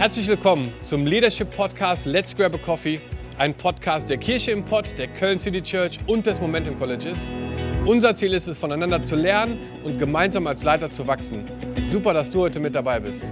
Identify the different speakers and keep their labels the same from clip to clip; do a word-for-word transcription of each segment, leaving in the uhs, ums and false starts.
Speaker 1: Herzlich willkommen zum Leadership Podcast Let's Grab a Coffee, ein Podcast der Kirche im Pott, der Köln City Church und des Momentum Colleges. Unser Ziel ist es, voneinander zu lernen und gemeinsam als Leiter zu wachsen. Super, dass du heute mit dabei bist.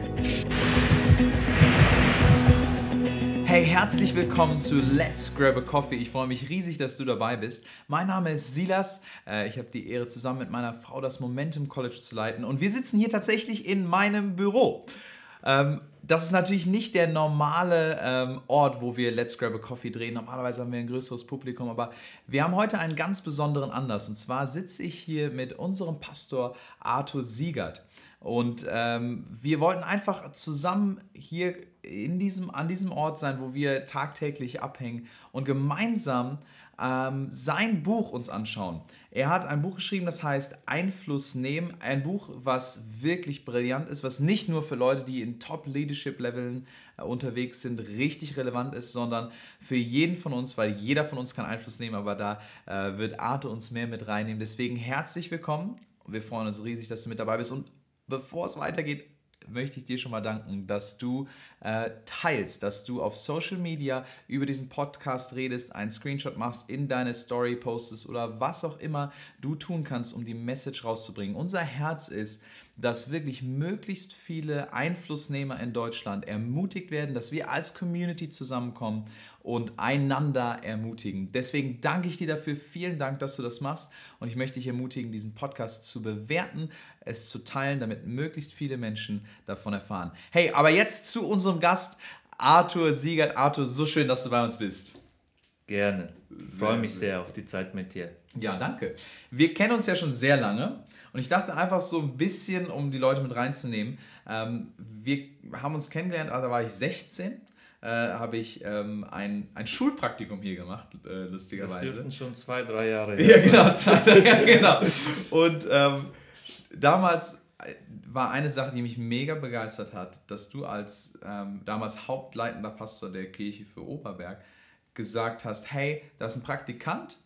Speaker 2: Hey, herzlich willkommen zu Let's Grab a Coffee. Ich freue mich riesig, dass du dabei bist. Mein Name ist Silas. Ich habe die Ehre, zusammen mit meiner Frau das Momentum College zu leiten. Und wir sitzen hier tatsächlich in meinem Büro. Das ist natürlich nicht der normale Ort, wo wir Let's Grab a Coffee drehen. Normalerweise haben wir ein größeres Publikum, aber wir haben heute einen ganz besonderen Anlass. Und zwar sitze ich hier mit unserem Pastor Arthur Siegert. Und ähm, wir wollten einfach zusammen hier in diesem, an diesem Ort sein, wo wir tagtäglich abhängen und gemeinsam ähm, sein Buch uns anschauen. Er hat ein Buch geschrieben, das heißt Einfluss nehmen. Ein Buch, was wirklich brillant ist, was nicht nur für Leute, die in Top-Leadership-Leveln äh, unterwegs sind, richtig relevant ist, sondern für jeden von uns, weil jeder von uns kann Einfluss nehmen, aber da äh, wird Arthur uns mehr mit reinnehmen. Deswegen herzlich willkommen. Wir freuen uns riesig, dass du mit dabei bist. Und bevor es weitergeht, möchte ich dir schon mal danken, dass du äh, teilst, dass du auf Social Media über diesen Podcast redest, einen Screenshot machst, in deine Story postest oder was auch immer du tun kannst, um die Message rauszubringen. Unser Herz ist, dass wirklich möglichst viele Einflussnehmer in Deutschland ermutigt werden, dass wir als Community zusammenkommen und einander ermutigen. Deswegen danke ich dir dafür. Vielen Dank, dass du das machst. Und ich möchte dich ermutigen, diesen Podcast zu bewerten, es zu teilen, damit möglichst viele Menschen davon erfahren. Hey, aber jetzt zu unserem Gast, Arthur Siegert. Arthur, so schön, dass du bei uns bist.
Speaker 3: Gerne. Ich freue mich sehr auf die Zeit mit dir.
Speaker 2: Ja, danke. Wir kennen uns ja schon sehr lange. Und ich dachte einfach so ein bisschen, um die Leute mit reinzunehmen, ähm, wir haben uns kennengelernt, also da war ich sechzehn. Äh, habe ich ähm, ein, ein Schulpraktikum hier gemacht, äh, lustigerweise.
Speaker 3: Das dürften schon zwei, drei Jahre.
Speaker 2: Ja, genau, zwei, drei Jahre, genau. Und ähm, damals war eine Sache, die mich mega begeistert hat, dass du als ähm, damals hauptleitender Pastor der Kirche für Oberberg gesagt hast, hey, da ist ein Praktikant,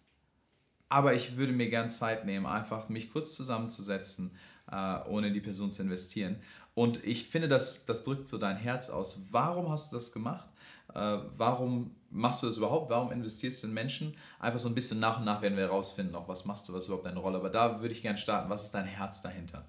Speaker 2: aber ich würde mir gern Zeit nehmen, einfach mich kurz zusammenzusetzen, äh, ohne in die Person zu investieren. Und ich finde, das, das drückt so dein Herz aus. Warum hast du das gemacht? Äh, warum machst du das überhaupt? Warum investierst du in Menschen? Einfach so ein bisschen nach und nach werden wir herausfinden, auch was machst du, was ist überhaupt deine Rolle. Aber da würde ich gerne starten. Was ist dein Herz dahinter?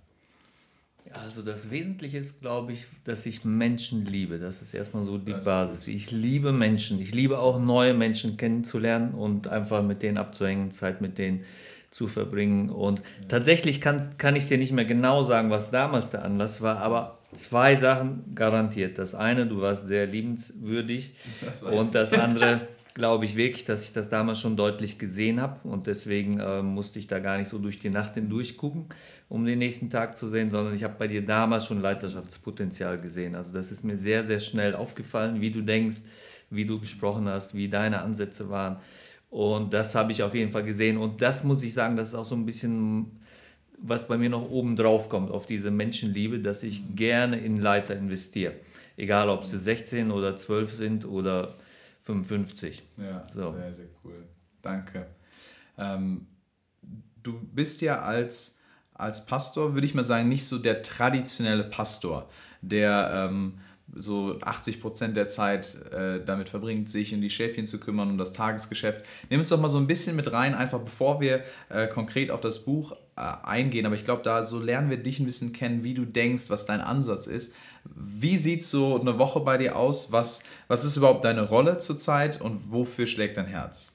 Speaker 3: Also das Wesentliche ist, glaube ich, dass ich Menschen liebe. Das ist erstmal so die
Speaker 2: das
Speaker 3: Basis. Ich liebe Menschen. Ich liebe auch neue Menschen kennenzulernen und einfach mit denen abzuhängen, Zeit mit denen zu verbringen. Und ja. tatsächlich kann, kann ich dir nicht mehr genau sagen, was damals der Anlass war, aber zwei Sachen garantiert. Das eine, du warst sehr liebenswürdig das und das andere, glaube ich wirklich, dass ich das damals schon deutlich gesehen habe und deswegen äh, musste ich da gar nicht so durch die Nacht hindurch gucken, um den nächsten Tag zu sehen, sondern ich habe bei dir damals schon Leiterschaftspotenzial gesehen. Also das ist mir sehr, sehr schnell aufgefallen, wie du denkst, wie du gesprochen hast, wie deine Ansätze waren. Und das habe ich auf jeden Fall gesehen. Und das muss ich sagen, das ist auch so ein bisschen, was bei mir noch oben drauf kommt, auf diese Menschenliebe, dass ich mhm. gerne in Leiter investiere. Egal, ob sie sechzehn oder zwölf sind oder fünfundfünfzig.
Speaker 2: Ja,
Speaker 3: so.
Speaker 2: Sehr, sehr cool. Danke. Ähm, du bist ja als, als Pastor, würde ich mal sagen, nicht so der traditionelle Pastor, der ähm, so achtzig Prozent der Zeit äh, damit verbringt, sich um die Schäfchen zu kümmern, um das Tagesgeschäft. Nimm uns doch mal so ein bisschen mit rein, einfach bevor wir äh, konkret auf das Buch äh, eingehen. Aber ich glaube, da so lernen wir dich ein bisschen kennen, wie du denkst, was dein Ansatz ist. Wie sieht so eine Woche bei dir aus? Was, was ist überhaupt deine Rolle zurzeit und wofür schlägt dein Herz?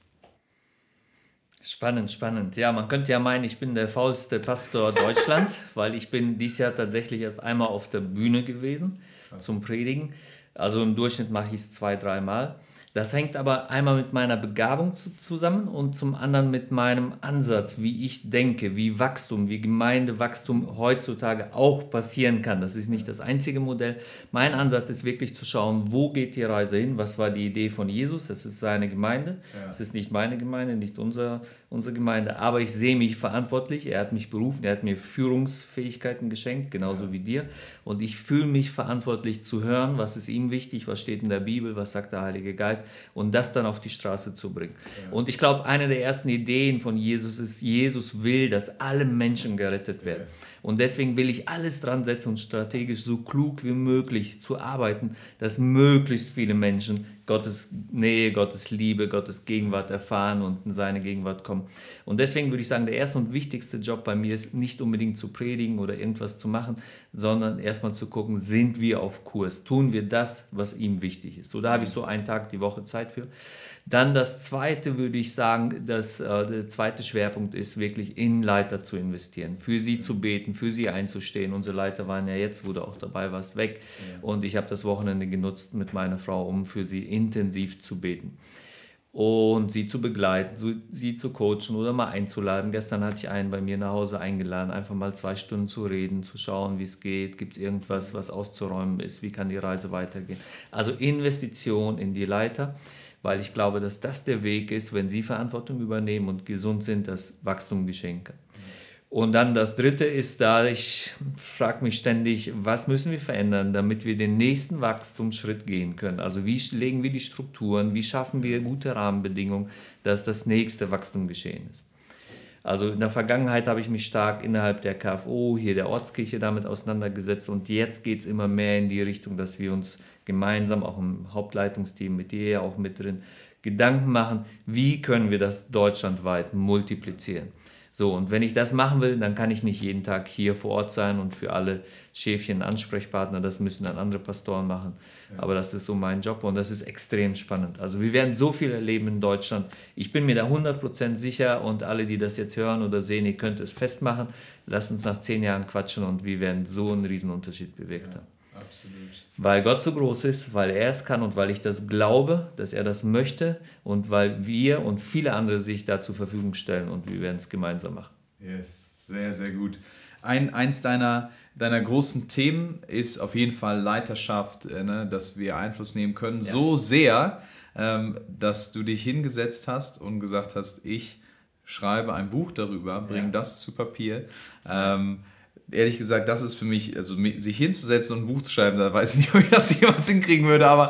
Speaker 3: Spannend, spannend. Ja, man könnte ja meinen, ich bin der faulste Pastor Deutschlands, weil ich bin dieses Jahr tatsächlich erst einmal auf der Bühne gewesen zum Predigen. Also im Durchschnitt mache ich es zwei, dreimal. Das hängt aber einmal mit meiner Begabung zu, zusammen und zum anderen mit meinem Ansatz, wie ich denke, wie Wachstum, wie Gemeindewachstum heutzutage auch passieren kann. Das ist nicht das einzige Modell. Mein Ansatz ist wirklich zu schauen, wo geht die Reise hin? Was war die Idee von Jesus? Das ist seine Gemeinde. Ja. Das ist nicht meine Gemeinde, nicht unser, unsere Gemeinde. Aber ich sehe mich verantwortlich. Er hat mich berufen, er hat mir Führungsfähigkeiten geschenkt, genauso ja. wie dir. Und ich fühle mich verantwortlich zu hören, was ist ihm wichtig, was steht in der Bibel, was sagt der Heilige Geist. und das dann auf die Straße zu bringen. Ja. Und ich glaube, eine der ersten Ideen von Jesus ist, Jesus will, dass alle Menschen gerettet werden. Yes. Und deswegen will ich alles dran setzen und strategisch so klug wie möglich zu arbeiten, dass möglichst viele Menschen Gottes Nähe, Gottes Liebe, Gottes Gegenwart erfahren und in seine Gegenwart kommen. Und deswegen würde ich sagen, der erste und wichtigste Job bei mir ist nicht unbedingt zu predigen oder irgendwas zu machen, sondern erstmal zu gucken, sind wir auf Kurs? Tun wir das, was ihm wichtig ist? So, da habe ich so einen Tag die Woche Zeit für. Dann das zweite, würde ich sagen, dass, äh, der zweite Schwerpunkt ist, wirklich in Leiter zu investieren, für sie zu beten, für sie einzustehen. Unsere Leiter waren ja jetzt, wo du auch dabei warst, weg. Ja. Und ich habe das Wochenende genutzt mit meiner Frau, um für sie intensiv zu beten und sie zu begleiten, sie zu coachen oder mal einzuladen. Gestern hatte ich einen bei mir nach Hause eingeladen, einfach mal zwei Stunden zu reden, zu schauen, wie es geht, gibt es irgendwas, was auszuräumen ist, wie kann die Reise weitergehen. Also Investition in die Leiter, weil ich glaube, dass das der Weg ist, wenn sie Verantwortung übernehmen und gesund sind, dass Wachstum geschehen kann. Und dann das Dritte ist da, ich frage mich ständig, was müssen wir verändern, damit wir den nächsten Wachstumsschritt gehen können? Also wie legen wir die Strukturen, wie schaffen wir gute Rahmenbedingungen, dass das nächste Wachstum geschehen ist? Also in der Vergangenheit habe ich mich stark innerhalb der K F O, hier der Ortskirche, damit auseinandergesetzt und jetzt geht es immer mehr in die Richtung, dass wir uns gemeinsam, auch im Hauptleitungsteam mit dir ja auch mit drin, Gedanken machen, wie können wir das deutschlandweit multiplizieren. So, und wenn ich das machen will, dann kann ich nicht jeden Tag hier vor Ort sein und für alle Schäfchen Ansprechpartner, das müssen dann andere Pastoren machen. Ja. Aber das ist so mein Job und das ist extrem spannend. Also wir werden so viel erleben in Deutschland. Ich bin mir da hundert Prozent sicher und alle, die das jetzt hören oder sehen, ihr könnt es festmachen. Lasst uns nach zehn Jahren quatschen und wir werden so einen Riesenunterschied bewirkt haben.
Speaker 2: Ja, absolut.
Speaker 3: Weil Gott so groß ist, weil er es kann und weil ich das glaube, dass er das möchte und weil wir und viele andere sich da zur Verfügung stellen und wir werden es gemeinsam machen.
Speaker 2: Yes, sehr, sehr gut. Ein, eins deiner, deiner großen Themen ist auf jeden Fall Leiterschaft, äh, ne, dass wir Einfluss nehmen können, ja. So sehr, ähm, dass du dich hingesetzt hast und gesagt hast, ich schreibe ein Buch darüber, bringe ja. das zu Papier. Ähm, Ehrlich gesagt, das ist für mich, also sich hinzusetzen und ein Buch zu schreiben, da weiß ich nicht, ob ich das jemals hinkriegen würde, aber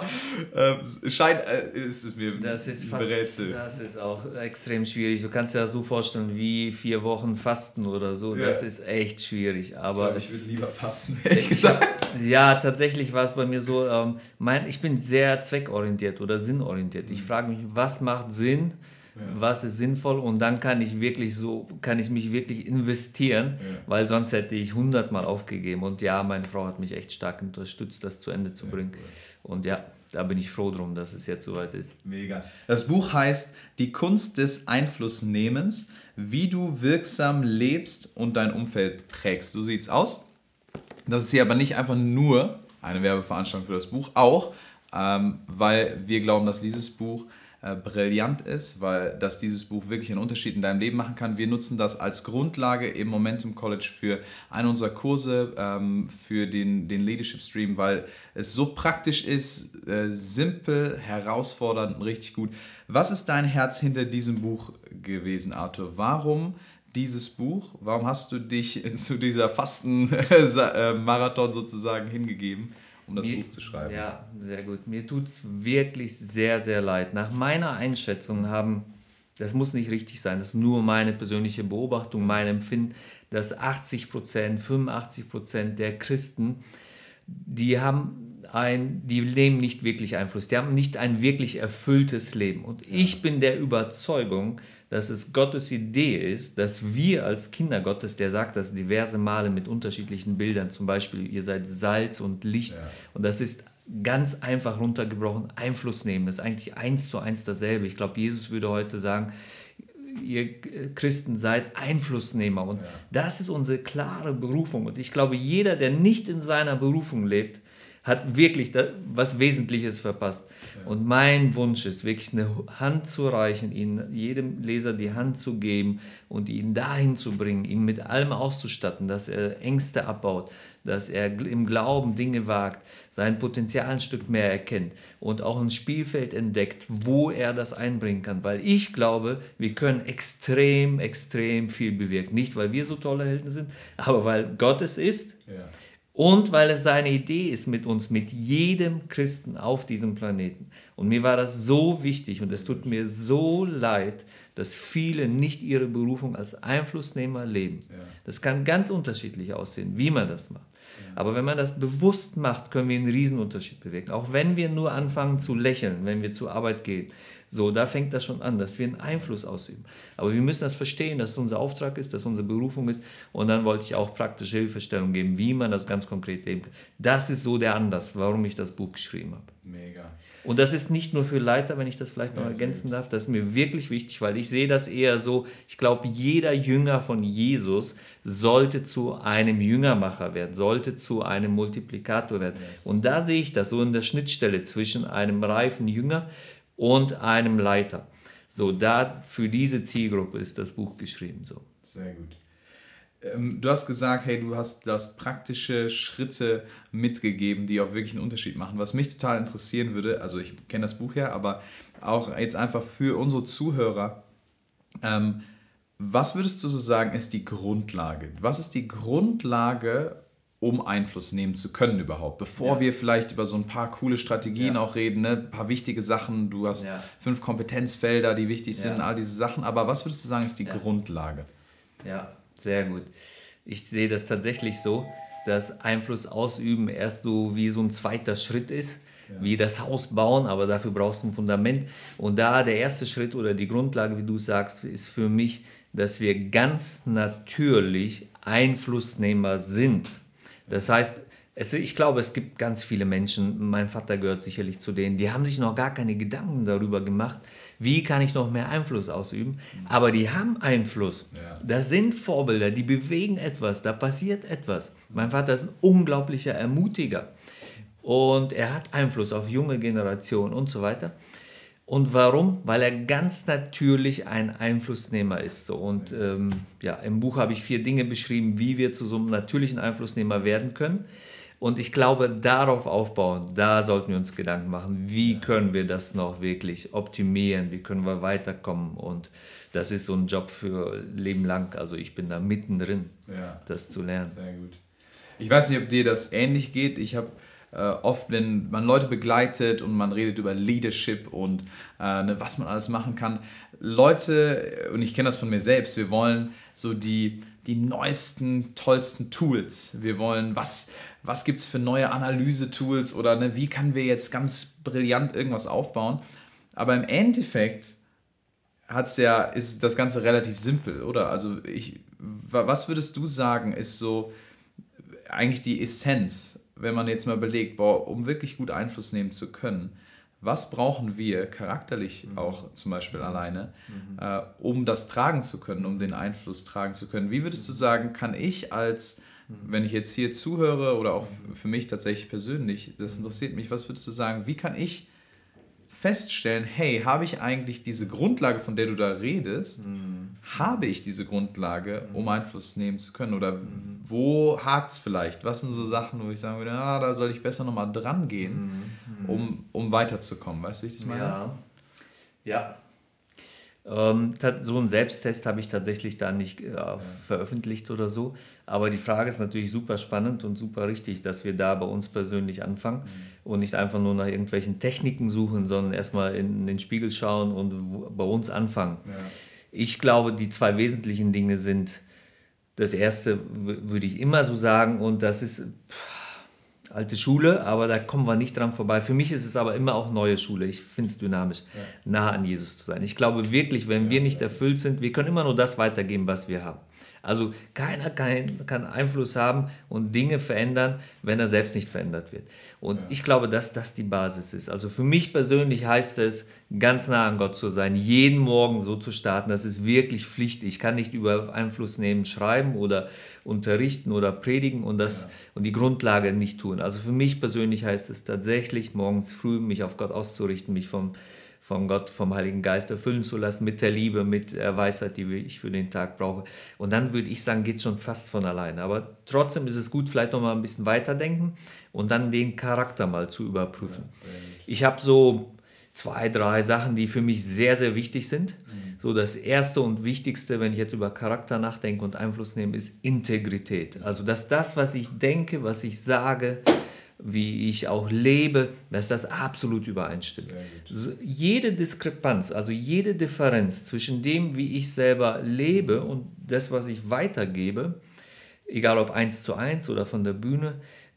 Speaker 2: äh, scheint, äh, ist es mir
Speaker 3: das ist fast,
Speaker 2: ein Rätsel.
Speaker 3: Das ist auch extrem schwierig. Du kannst dir das so vorstellen wie vier Wochen Fasten oder so. Ja. Das ist echt schwierig. Aber
Speaker 2: ich, glaub, ich würde lieber fasten, ehrlich gesagt.
Speaker 3: Hab, ja, tatsächlich war es bei mir so, ähm, mein, ich bin sehr zweckorientiert oder sinnorientiert. Ich frage mich, was macht Sinn? Ja. Was ist sinnvoll und dann kann ich wirklich so, kann ich mich wirklich investieren, ja. weil sonst hätte ich hundertmal aufgegeben und ja, meine Frau hat mich echt stark unterstützt, das zu Ende zu bringen und ja, da bin ich froh drum, dass es jetzt soweit ist.
Speaker 2: Mega. Das Buch heißt Die Kunst des Einflussnehmens, wie du wirksam lebst und dein Umfeld prägst. So sieht's aus. Das ist hier aber nicht einfach nur eine Werbeveranstaltung für das Buch, auch ähm, weil wir glauben, dass dieses Buch brillant ist, weil dass dieses Buch wirklich einen Unterschied in deinem Leben machen kann. Wir nutzen das als Grundlage im Momentum College für einen unserer Kurse, ähm, für den, den Leadership Stream, weil es so praktisch ist, äh, simpel, herausfordernd und richtig gut. Was ist dein Herz hinter diesem Buch gewesen, Arthur? Warum dieses Buch? Warum hast du dich zu dieser Fasten-Marathon sozusagen hingegeben? Um das
Speaker 3: mir,
Speaker 2: Buch zu schreiben.
Speaker 3: Ja, sehr gut. Mir tut es wirklich sehr, sehr leid. Nach meiner Einschätzung haben, das muss nicht richtig sein, das ist nur meine persönliche Beobachtung, mein Empfinden, dass achtzig Prozent, fünfundachtzig Prozent der Christen, die haben ein, die nehmen nicht wirklich Einfluss, die haben nicht ein wirklich erfülltes Leben. Und ich bin der Überzeugung, dass es Gottes Idee ist, dass wir als Kinder Gottes, der sagt das diverse Male mit unterschiedlichen Bildern, zum Beispiel, ihr seid Salz und Licht. Ja. Und das ist ganz einfach runtergebrochen, Einfluss nehmen. Das ist eigentlich eins zu eins dasselbe. Ich glaube, Jesus würde heute sagen, ihr Christen seid Einflussnehmer. Und ja. das ist unsere klare Berufung. Und ich glaube, jeder, der nicht in seiner Berufung lebt, hat wirklich was Wesentliches verpasst. Ja. Und mein Wunsch ist, wirklich eine Hand zu reichen, ihnen, jedem Leser die Hand zu geben und ihn dahin zu bringen, ihn mit allem auszustatten, dass er Ängste abbaut, dass er im Glauben Dinge wagt, sein Potenzial ein Stück mehr erkennt und auch ein Spielfeld entdeckt, wo er das einbringen kann. Weil ich glaube, wir können extrem, extrem viel bewirken. Nicht, weil wir so tolle Helden sind, aber weil Gott es ist. Ja. Und weil es seine Idee ist mit uns, mit jedem Christen auf diesem Planeten. Und mir war das so wichtig und es tut mir so leid, dass viele nicht ihre Berufung als Einflussnehmer leben. Ja. Das kann ganz unterschiedlich aussehen, wie man das macht. Ja. Aber wenn man das bewusst macht, können wir einen Riesenunterschied bewirken. Auch wenn wir nur anfangen zu lächeln, wenn wir zur Arbeit gehen. So, da fängt das schon an, dass wir einen Einfluss ausüben. Aber wir müssen das verstehen, dass es unser Auftrag ist, dass es unsere Berufung ist. Und dann wollte ich auch praktische Hilfestellung geben, wie man das ganz konkret leben kann. Das ist so der Anlass, warum ich das Buch geschrieben habe.
Speaker 2: Mega.
Speaker 3: Und das ist nicht nur für Leiter, wenn ich das vielleicht noch ja, ergänzen darf, das ist mir wirklich wichtig, weil ich sehe das eher so, ich glaube, jeder Jünger von Jesus sollte zu einem Jüngermacher werden, sollte zu einem Multiplikator werden. Yes. Und da sehe ich das so in der Schnittstelle zwischen einem reifen Jünger und einem Leiter. So, da für diese Zielgruppe ist das Buch geschrieben. So.
Speaker 2: Sehr gut. Ähm, du hast gesagt, hey, du hast das praktische Schritte mitgegeben, die auch wirklich einen Unterschied machen. Was mich total interessieren würde, also ich kenne das Buch ja, aber auch jetzt einfach für unsere Zuhörer, ähm, was würdest du so sagen, ist die Grundlage? Was ist die Grundlage, um Einfluss nehmen zu können überhaupt? Bevor ja. wir vielleicht über so ein paar coole Strategien ja. auch reden, ne? Ein paar wichtige Sachen, du hast ja. fünf Kompetenzfelder, die wichtig sind, ja. all diese Sachen, aber was würdest du sagen, ist die ja. Grundlage?
Speaker 3: Ja, sehr gut. Ich sehe das tatsächlich so, dass Einfluss ausüben erst so wie so ein zweiter Schritt ist, ja. wie das Haus bauen, aber dafür brauchst du ein Fundament. Und da der erste Schritt oder die Grundlage, wie du sagst, ist für mich, dass wir ganz natürlich Einflussnehmer sind. Das heißt, es, ich glaube, es gibt ganz viele Menschen, mein Vater gehört sicherlich zu denen, die haben sich noch gar keine Gedanken darüber gemacht, wie kann ich noch mehr Einfluss ausüben. Aber die haben Einfluss. Ja. Das sind Vorbilder, die bewegen etwas, da passiert etwas. Mein Vater ist ein unglaublicher Ermutiger und er hat Einfluss auf junge Generationen und so weiter. Und warum? Weil er ganz natürlich ein Einflussnehmer ist. So. Und ähm, ja, im Buch habe ich vier Dinge beschrieben, wie wir zu so einem natürlichen Einflussnehmer werden können. Und ich glaube, darauf aufbauen, da sollten wir uns Gedanken machen, wie können wir das noch wirklich optimieren, wie können wir weiterkommen. Und das ist so ein Job für Leben lang. Also ich bin da mittendrin, ja. das zu lernen.
Speaker 2: Sehr gut. Ich weiß nicht, ob dir das ähnlich geht. Ich habe äh, oft, wenn man Leute begleitet und man redet über Leadership und äh, ne, was man alles machen kann. Leute, und ich kenne das von mir selbst, wir wollen so die, die neuesten, tollsten Tools. Wir wollen, was, was gibt es für neue Analyse-Tools oder ne, wie können wir jetzt ganz brillant irgendwas aufbauen. Aber im Endeffekt hat's ja, ist das Ganze relativ simpel, oder? Also ich, was würdest du sagen, ist so eigentlich die Essenz, wenn man jetzt mal überlegt, boah, um wirklich gut Einfluss nehmen zu können, was brauchen wir charakterlich mhm. auch zum Beispiel mhm. alleine, mhm. Äh, um das tragen zu können, um den Einfluss tragen zu können? Wie würdest du sagen, kann ich als, mhm. wenn ich jetzt hier zuhöre oder auch für mich tatsächlich persönlich, das interessiert mich, was würdest du sagen, wie kann ich feststellen, hey, habe ich eigentlich diese Grundlage, von der du da redest, mhm. habe ich diese Grundlage, um Einfluss nehmen zu können? Oder mhm. wo hakt es vielleicht? Was sind so Sachen, wo ich sagen würde, ah, da soll ich besser nochmal dran gehen, mhm. um, um weiterzukommen? Weißt du, wie ich das meine?
Speaker 3: Ja, ja. Ähm, so einen Selbsttest habe ich tatsächlich da nicht äh, ja. veröffentlicht oder so. Aber die Frage ist natürlich super spannend und super richtig, dass wir da bei uns persönlich anfangen mhm. und nicht einfach nur nach irgendwelchen Techniken suchen, sondern erstmal in den Spiegel schauen und bei uns anfangen. Ja. Ich glaube, die zwei wesentlichen Dinge sind, das erste w- würde ich immer so sagen, und das ist pff, alte Schule, aber da kommen wir nicht dran vorbei. Für mich ist es aber immer auch neue Schule. Ich finde es dynamisch, ja. nah an Jesus zu sein. Ich glaube wirklich, wenn ja, wir nicht erfüllt sind, wir können immer nur das weitergeben, was wir haben. Also keiner kann, kann Einfluss haben und Dinge verändern, wenn er selbst nicht verändert wird. Und ja. ich glaube, dass das die Basis ist. Also für mich persönlich heißt es, ganz nah an Gott zu sein, jeden Morgen so zu starten, das ist wirklich Pflicht. Ich kann nicht über Einfluss nehmen, schreiben oder unterrichten oder predigen und, das, ja. und die Grundlage nicht tun. Also für mich persönlich heißt es tatsächlich, morgens früh mich auf Gott auszurichten, mich vom von Gott, vom Heiligen Geist erfüllen zu lassen, mit der Liebe, mit der Weisheit, die ich für den Tag brauche. Und dann würde ich sagen, geht es schon fast von alleine. Aber trotzdem ist es gut, vielleicht noch mal ein bisschen weiterdenken und dann den Charakter mal zu überprüfen. Ja, ich habe so zwei, drei Sachen, die für mich sehr, sehr wichtig sind. Mhm. So, das Erste und Wichtigste, wenn ich jetzt über Charakter nachdenke und Einfluss nehme, ist Integrität. Also, dass das, was ich denke, was ich sage, wie ich auch lebe, dass das absolut übereinstimmt. So, jede Diskrepanz, also jede Differenz zwischen dem, wie ich selber lebe und das, was ich weitergebe, egal ob eins zu eins oder von der Bühne,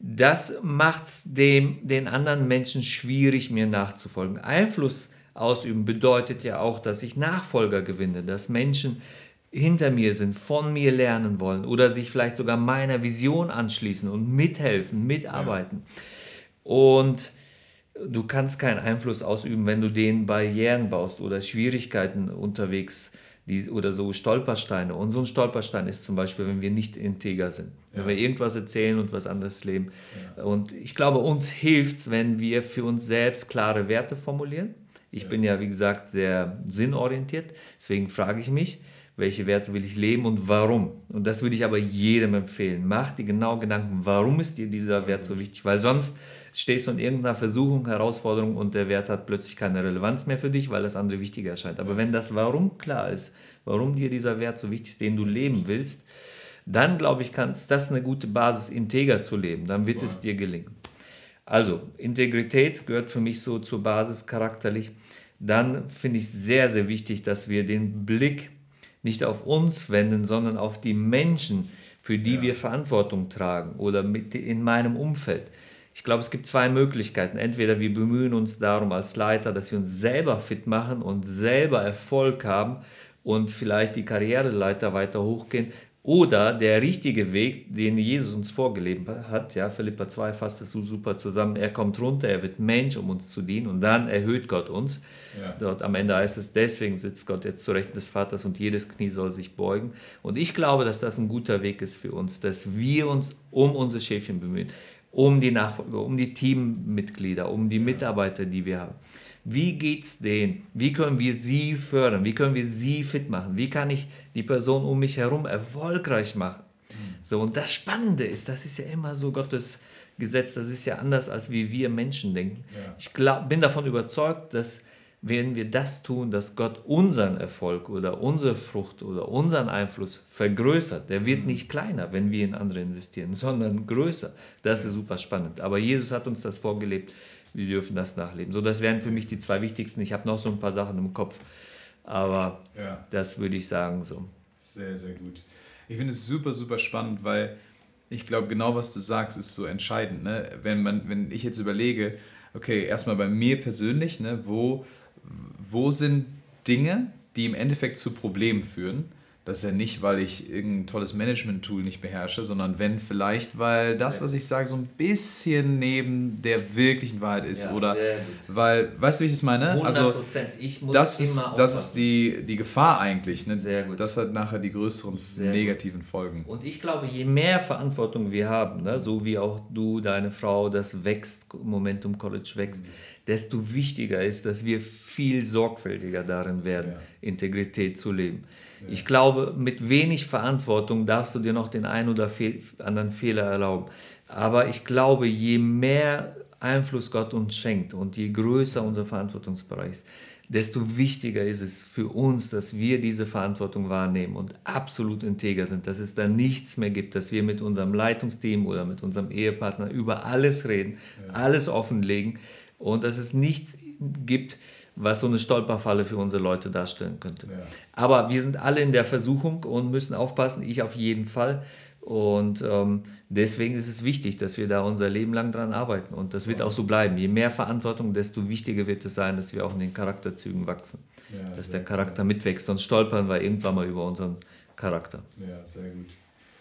Speaker 3: das macht es dem den anderen Menschen schwierig, mir nachzufolgen. Einfluss ausüben bedeutet ja auch, dass ich Nachfolger gewinne, dass Menschen hinter mir sind, von mir lernen wollen oder sich vielleicht sogar meiner Vision anschließen und mithelfen, mitarbeiten. Ja. Und du kannst keinen Einfluss ausüben, wenn du denen Barrieren baust oder Schwierigkeiten unterwegs die, oder so Stolpersteine. Und so ein Stolperstein ist zum Beispiel, wenn wir nicht integer sind, ja. wenn wir irgendwas erzählen und was anderes leben. Ja. Und ich glaube, uns hilft es, wenn wir für uns selbst klare Werte formulieren. Ich ja. bin ja, wie gesagt, sehr sinnorientiert, deswegen frage ich mich, welche Werte will ich leben und warum? Und das würde ich aber jedem empfehlen. Mach dir genau Gedanken, warum ist dir dieser Wert so wichtig? Weil sonst stehst du in irgendeiner Versuchung, Herausforderung und der Wert hat plötzlich keine Relevanz mehr für dich, weil das andere wichtiger erscheint. Aber wenn das Warum klar ist, warum dir dieser Wert so wichtig ist, den du leben willst, dann glaube ich, ist das eine gute Basis, integer zu leben. Dann wird es dir gelingen. Also, Integrität gehört für mich so zur Basis charakterlich. Dann finde ich sehr, sehr wichtig, dass wir den Blick nicht auf uns wenden, sondern auf die Menschen, für die ja. wir Verantwortung tragen oder mit in meinem Umfeld. Ich glaube, es gibt zwei Möglichkeiten. Entweder wir bemühen uns darum als Leiter, dass wir uns selber fit machen und selber Erfolg haben und vielleicht die Karriereleiter weiter hochgehen. Oder der richtige Weg, den Jesus uns vorgelebt hat, ja, Philipper zwei fasst das so super zusammen, er kommt runter, er wird Mensch, um uns zu dienen und dann erhöht Gott uns. Ja. Dort am Ende heißt es, deswegen sitzt Gott jetzt zu Rechten des Vaters und jedes Knie soll sich beugen. Und ich glaube, dass das ein guter Weg ist für uns, dass wir uns um unsere Schäfchen bemühen, um die Nachfolger, um die Teammitglieder, um die Mitarbeiter, die wir haben. Wie geht's denen? Wie können wir sie fördern? Wie können wir sie fit machen? Wie kann ich die Person um mich herum erfolgreich machen? Mhm. So, und das Spannende ist, das ist ja immer so Gottes Gesetz, das ist ja anders, als wie wir Menschen denken. Ja. Ich glaub, bin davon überzeugt, dass wenn wir das tun, dass Gott unseren Erfolg oder unsere Frucht oder unseren Einfluss vergrößert. Der wird mhm. nicht kleiner, wenn wir in andere investieren, sondern größer. Das ist super spannend. Aber Jesus hat uns das vorgelebt. Wir dürfen das nachleben. So, das wären für mich die zwei wichtigsten. Ich habe noch so ein paar Sachen im Kopf, aber ja. das würde ich sagen so.
Speaker 2: Sehr, sehr gut. Ich finde es super, super spannend, weil ich glaube, genau was du sagst, ist so entscheidend. Ne? Wenn, man, wenn ich jetzt überlege, okay, erstmal bei mir persönlich, ne, wo, wo sind Dinge, die im Endeffekt zu Problemen führen? Das ist ja nicht, weil ich irgendein tolles Management-Tool nicht beherrsche, sondern wenn vielleicht, weil das, was ich sage, so ein bisschen neben der wirklichen Wahrheit ist. Ja, oder weil, weißt du, wie ich das meine?
Speaker 3: hundert Prozent. Also, ich muss
Speaker 2: das
Speaker 3: immer
Speaker 2: ist,
Speaker 3: aufpassen.
Speaker 2: das ist die, die Gefahr eigentlich. Ne?
Speaker 3: Sehr gut.
Speaker 2: Das hat nachher die größeren Sehr negativen gut. Folgen.
Speaker 3: Und ich glaube, je mehr Verantwortung wir haben, ne, so wie auch du, deine Frau, das wächst, Momentum College wächst, mhm. desto wichtiger ist, dass wir viel sorgfältiger darin werden, ja. Integrität zu leben. Ja. Ich glaube, mit wenig Verantwortung darfst du dir noch den einen oder fe- anderen Fehler erlauben. Aber ich glaube, je mehr Einfluss Gott uns schenkt und je größer unser Verantwortungsbereich ist, desto wichtiger ist es für uns, dass wir diese Verantwortung wahrnehmen und absolut integer sind, dass es da nichts mehr gibt, dass wir mit unserem Leitungsteam oder mit unserem Ehepartner über alles reden, ja. alles offenlegen und dass es nichts gibt, was so eine Stolperfalle für unsere Leute darstellen könnte. Ja. Aber wir sind alle in der Versuchung und müssen aufpassen, ich auf jeden Fall. Und ähm, deswegen ist es wichtig, dass wir da unser Leben lang dran arbeiten. Und das wird auch so bleiben. Je mehr Verantwortung, desto wichtiger wird es sein, dass wir auch in den Charakterzügen wachsen. Ja, dass der Charakter gut. mitwächst. Sonst stolpern wir irgendwann mal über unseren Charakter.
Speaker 2: Ja, sehr gut.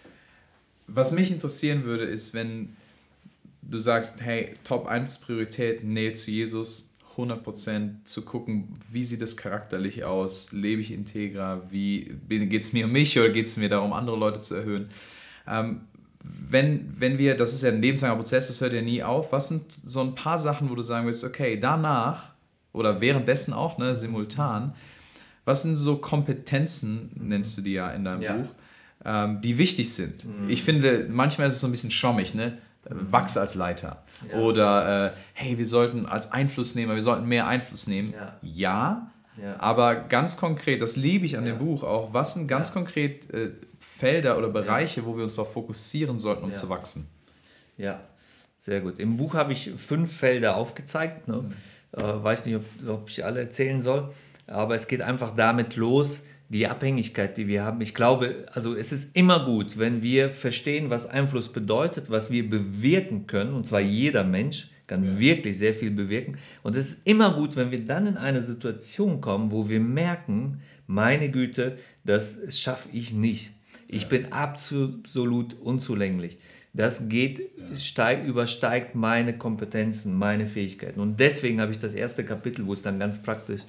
Speaker 2: Was mich interessieren würde, ist, wenn du sagst, hey, Top eins Priorität, Nähe zu Jesus, hundert Prozent zu gucken, wie sieht es charakterlich aus, lebe ich integer, wie geht es mir um mich oder geht es mir darum, andere Leute zu erhöhen. Ähm, wenn, wenn wir, das ist ja ein lebenslanger Prozess, das hört ja nie auf, was sind so ein paar Sachen, wo du sagen willst, okay, danach oder währenddessen auch, ne, simultan, was sind so Kompetenzen, nennst du die ja in deinem ja. Buch, ähm, die wichtig sind? Mhm. Ich finde, manchmal ist es so ein bisschen schwammig, ne? Wachs als Leiter. Ja. Oder, äh, hey, wir sollten als Einflussnehmer, wir sollten mehr Einfluss nehmen. Ja, ja Ja. Aber ganz konkret, das liebe ich an ja. dem Buch auch, was sind ganz ja. konkret äh, Felder oder Bereiche, ja. wo wir uns darauf fokussieren sollten, um ja. zu wachsen?
Speaker 3: Ja, sehr gut. Im Buch habe ich fünf Felder aufgezeigt. Ne? Mhm. Äh, weiß nicht, ob, ob ich alle erzählen soll, aber es geht einfach damit los, die Abhängigkeit, die wir haben. Ich glaube, also es ist immer gut, wenn wir verstehen, was Einfluss bedeutet, was wir bewirken können, und zwar jeder Mensch kann ja. wirklich sehr viel bewirken. Und es ist immer gut, wenn wir dann in eine Situation kommen, wo wir merken, meine Güte, das schaffe ich nicht. Ich ja. bin absolut unzulänglich. Das geht, ja. steig, übersteigt meine Kompetenzen, meine Fähigkeiten. Und deswegen habe ich das erste Kapitel, wo es dann ganz praktisch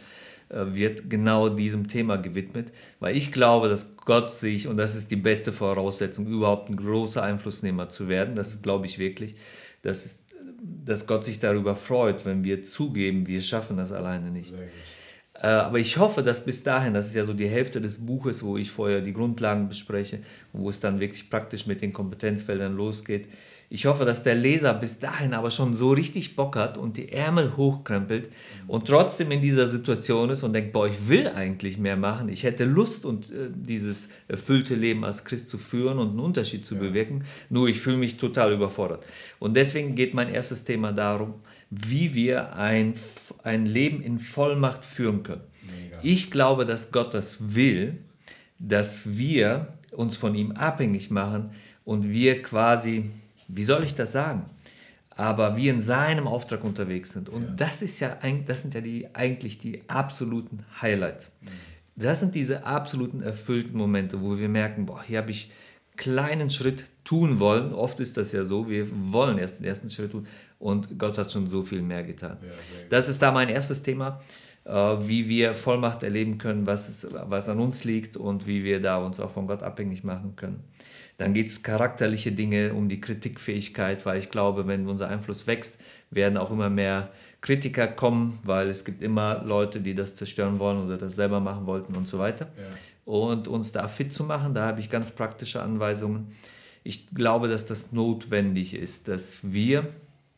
Speaker 3: wird, genau diesem Thema gewidmet, weil ich glaube, dass Gott sich, und das ist die beste Voraussetzung, überhaupt ein großer Einflussnehmer zu werden, das glaube ich wirklich, dass, es, dass Gott sich darüber freut, wenn wir zugeben, wir schaffen das alleine nicht. Äh, aber ich hoffe, dass bis dahin, das ist ja so die Hälfte des Buches, wo ich vorher die Grundlagen bespreche, wo es dann wirklich praktisch mit den Kompetenzfeldern losgeht. Ich hoffe, dass der Leser bis dahin aber schon so richtig Bock hat und die Ärmel hochkrempelt und trotzdem in dieser Situation ist und denkt, boah, ich will eigentlich mehr machen. Ich hätte Lust, und äh, dieses erfüllte Leben als Christ zu führen und einen Unterschied zu ja. bewirken. Nur ich fühle mich total überfordert. Und deswegen geht mein erstes Thema darum, wie wir ein, ein Leben in Vollmacht führen können. Mega. Ich glaube, dass Gott das will, dass wir uns von ihm abhängig machen und wir quasi... Wie soll ich das sagen? Aber wir in seinem Auftrag unterwegs sind. Und ja. das ist ja, das sind ja die, eigentlich die absoluten Highlights. Das sind diese absoluten erfüllten Momente, wo wir merken, boah, hier habe ich einen kleinen Schritt tun wollen. Oft ist das ja so, wir wollen erst den ersten Schritt tun und Gott hat schon so viel mehr getan. Ja, das ist da mein erstes Thema, wie wir Vollmacht erleben können, was, ist, was an uns liegt und wie wir da uns auch von Gott abhängig machen können. Dann geht es charakterliche Dinge, um die Kritikfähigkeit, weil ich glaube, wenn unser Einfluss wächst, werden auch immer mehr Kritiker kommen, weil es gibt immer Leute, die das zerstören wollen oder das selber machen wollten und so weiter. Ja. Und uns da fit zu machen, da habe ich ganz praktische Anweisungen. Ich glaube, dass das notwendig ist, dass wir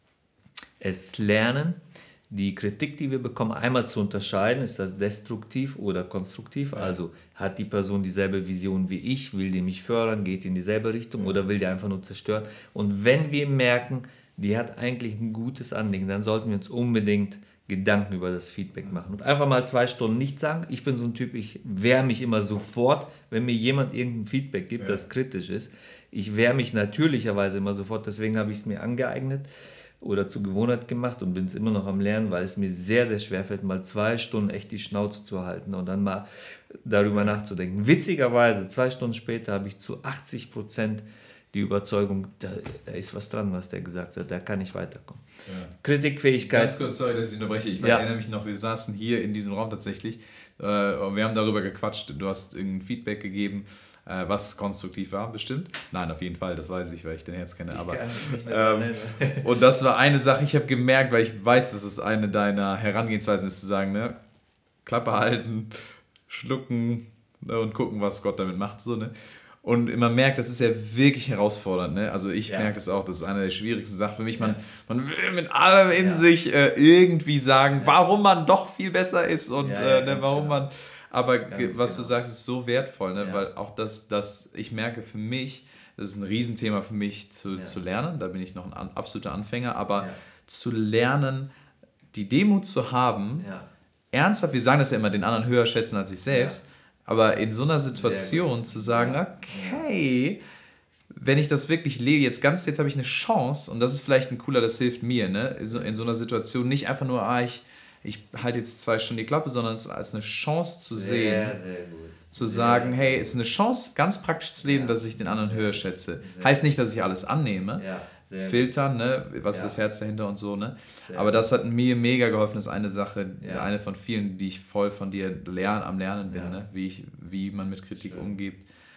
Speaker 3: es lernen, die Kritik, die wir bekommen, einmal zu unterscheiden, ist das destruktiv oder konstruktiv, ja. Also hat die Person dieselbe Vision wie ich, will die mich fördern, geht in dieselbe Richtung ja. oder will die einfach nur zerstören. Und wenn wir merken, die hat eigentlich ein gutes Anliegen, dann sollten wir uns unbedingt Gedanken über das Feedback machen und einfach mal zwei Stunden nichts sagen. Ich bin so ein Typ, ich wehre mich immer sofort, wenn mir jemand irgendein Feedback gibt, ja. das kritisch ist. Ich wehre mich natürlicherweise immer sofort, deswegen habe ich es mir angeeignet oder zur Gewohnheit gemacht und bin es immer noch am Lernen, weil es mir sehr, sehr schwer fällt, mal zwei Stunden echt die Schnauze zu halten und dann mal darüber nachzudenken. Witzigerweise, zwei Stunden später habe ich zu achtzig Prozent die Überzeugung, da, da ist was dran, was der gesagt hat, da kann ich weiterkommen. Ja. Kritikfähigkeit.
Speaker 2: Ganz kurz, sorry, dass ich unterbreche. Ich ja. erinnere mich noch, wir saßen hier in diesem Raum tatsächlich äh, und wir haben darüber gequatscht. Du hast irgendein Feedback gegeben, äh, was konstruktiv war, bestimmt. Nein, auf jeden Fall, das weiß ich, weil ich den Herz kenne. Ich aber, ähm, und das war eine Sache, ich habe gemerkt, weil ich weiß, dass es eine deiner Herangehensweisen ist, zu sagen, ne, Klappe halten, schlucken, ne, und gucken, was Gott damit macht. So, ne? Und man merkt, das ist ja wirklich herausfordernd. Ne? Also ich ja. merke das auch, das ist eine der schwierigsten Sachen für mich. Man, ja. man will mit allem in ja. sich äh, irgendwie sagen, ja. warum man doch viel besser ist und ja, ja, äh, ne, warum genau. man... Aber ganz was genau. du sagst, ist so wertvoll, ne? Ja. Weil auch das, das, ich merke für mich, das ist ein Riesenthema für mich zu, ja. zu lernen, da bin ich noch ein an, absoluter Anfänger, aber ja. zu lernen, die Demut zu haben, ja. ernsthaft, wir sagen das ja immer, den anderen höher schätzen als sich selbst, ja. aber in so einer Situation zu sagen, ja. okay, wenn ich das wirklich lebe, jetzt ganz, jetzt habe ich eine Chance und das ist vielleicht ein cooler, das hilft mir, ne? in, so, in so einer Situation nicht einfach nur, ah, ich ich halte jetzt zwei Stunden die Klappe, sondern es als eine Chance zu sehen, sehr, sehr gut. zu sehr sagen, gut. hey, es ist eine Chance, ganz praktisch zu leben, ja. dass ich den anderen höher schätze. Sehr heißt nicht, dass ich alles annehme, ja, filtern, ne, was ja. ist das Herz dahinter und so, ne? Aber das hat mir mega geholfen, das ist eine Sache, ja. eine von vielen, die ich voll von dir lern, am Lernen bin, ja. ne? wie, ich, wie man mit Kritik Schön. umgeht.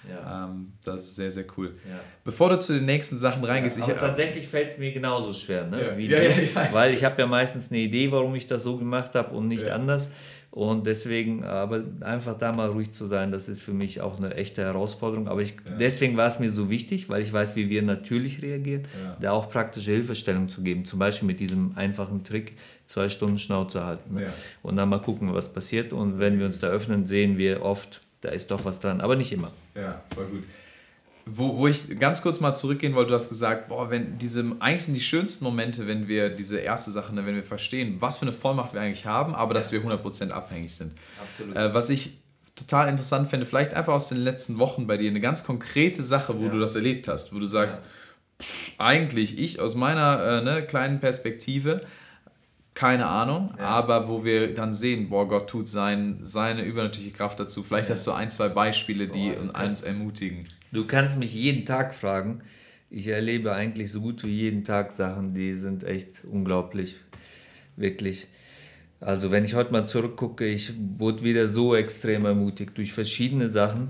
Speaker 3: Ja.
Speaker 2: Ähm, das ist sehr, sehr cool.
Speaker 3: Ja.
Speaker 2: Bevor du zu den nächsten Sachen reingehst,
Speaker 3: Ja, aber ich, tatsächlich fällt es mir genauso schwer, ne?
Speaker 2: Ja.
Speaker 3: Wie
Speaker 2: Ja,
Speaker 3: du,
Speaker 2: ja, ich weiß.
Speaker 3: weil ich habe ja meistens eine Idee, warum ich das so gemacht habe und nicht
Speaker 2: Ja.
Speaker 3: anders. Und deswegen, aber einfach da mal ruhig zu sein, das ist für mich auch eine echte Herausforderung. Aber ich,
Speaker 2: Ja.
Speaker 3: deswegen war es mir so wichtig, weil ich weiß, wie wir natürlich reagieren,
Speaker 2: Ja.
Speaker 3: da auch praktische Hilfestellung zu geben. Zum Beispiel mit diesem einfachen Trick, zwei Stunden Schnauze halten. Ne?
Speaker 2: Ja.
Speaker 3: Und dann mal gucken, was passiert. Und wenn wir uns da öffnen, sehen wir oft, da ist doch was dran, aber nicht immer.
Speaker 2: Ja, voll gut. Wo, wo ich ganz kurz mal zurückgehen wollte, du hast gesagt, boah, wenn diese, eigentlich sind die schönsten Momente, wenn wir diese erste Sache, ne, wenn wir verstehen, was für eine Vollmacht wir eigentlich haben, aber dass wir hundert Prozent abhängig sind.
Speaker 3: Absolut.
Speaker 2: Äh, was ich total interessant finde, vielleicht einfach aus den letzten Wochen bei dir, eine ganz konkrete Sache, wo
Speaker 3: Ja.
Speaker 2: du das erlebt hast, wo du sagst,
Speaker 3: Ja.
Speaker 2: pff, eigentlich ich aus meiner äh, ne, kleinen Perspektive, keine Ahnung,
Speaker 3: Ja.
Speaker 2: aber wo wir dann sehen, boah, Gott tut sein, seine übernatürliche Kraft dazu. Vielleicht
Speaker 3: Ja.
Speaker 2: hast du ein, zwei Beispiele, die
Speaker 3: Boah, du
Speaker 2: uns
Speaker 3: kannst-
Speaker 2: ermutigen.
Speaker 3: Du kannst mich jeden Tag fragen. Ich erlebe eigentlich so gut wie jeden Tag Sachen, die sind echt unglaublich, wirklich. Also wenn ich heute mal zurückgucke, ich wurde wieder so extrem ermutigt durch verschiedene Sachen.